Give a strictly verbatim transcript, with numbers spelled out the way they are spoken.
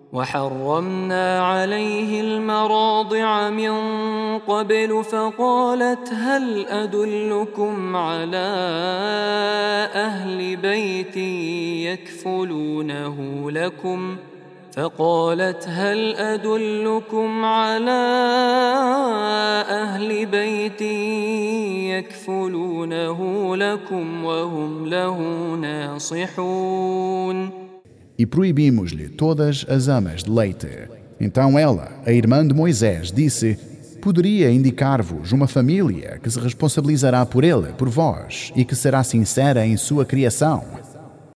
وحرمنا عليه المراضع من قبل فقالت هل أدلكم على أهل بيت يكفلونه لكم فقالت هل أدلكم على أهل بيت يكفلونه لكم وهم له ناصحون. E proibimos-lhe todas as amas de leite. Então ela, a irmã de Moisés, disse: poderia indicar-vos uma família que se responsabilizará por ele, por vós, e que será sincera em sua criação.